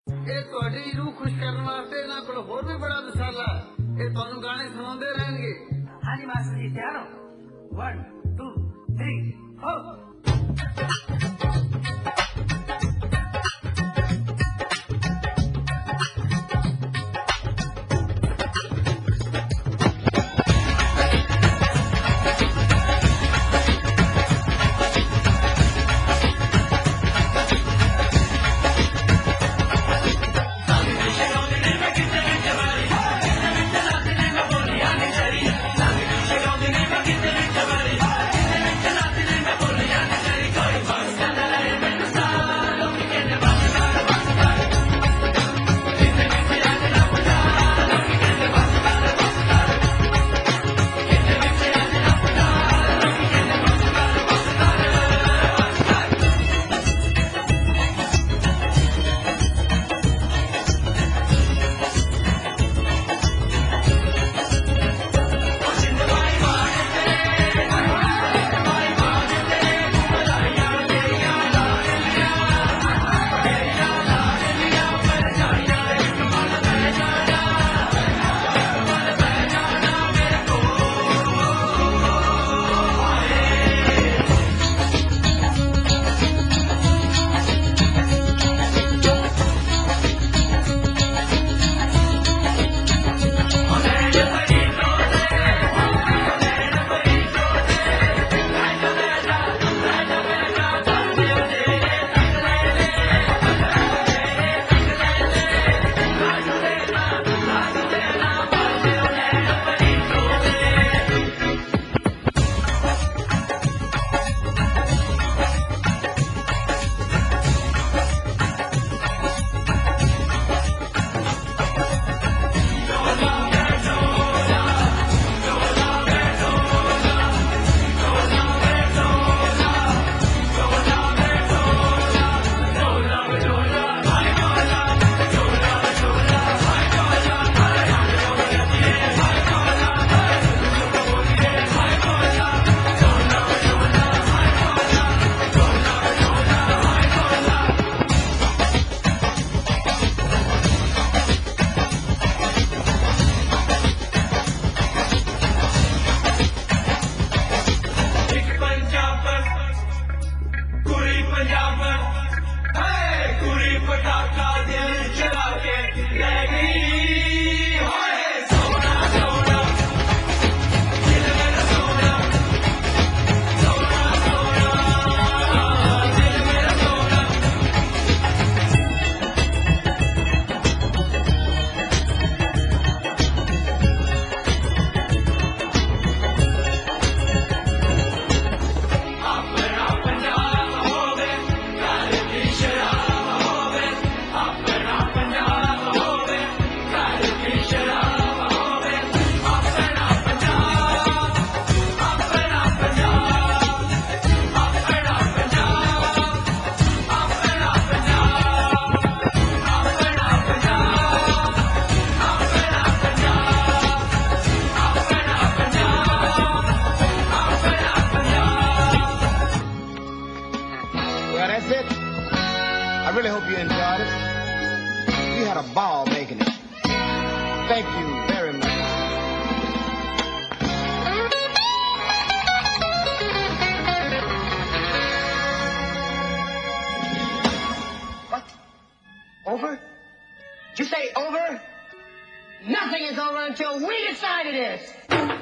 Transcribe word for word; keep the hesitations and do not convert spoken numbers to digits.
ਇਹ ਤੁਹਾਡੀ ਰੂਹ ਖੁਸ਼ ਕਰਨ ਵਾਸਤੇ ਇਹਨਾਂ ਕੋਲ ਹੋਰ ਵੀ ਬੜਾ ਮਸਾਲਾ ਇਹ ਤੁਹਾਨੂੰ ਗਾਣੇ ਸੁਣਾਉਂਦੇ ਰਹਿਣਗੇ। ਹਾਂਜੀ ਮਾਸਟਰ ਜੀ ਤਿਆਰ ਹੋ one two three four That's it. I really hope you enjoyed it. We had a ball making it. Thank you very much. What? Over? Did you say over? Nothing is over until we decide it is.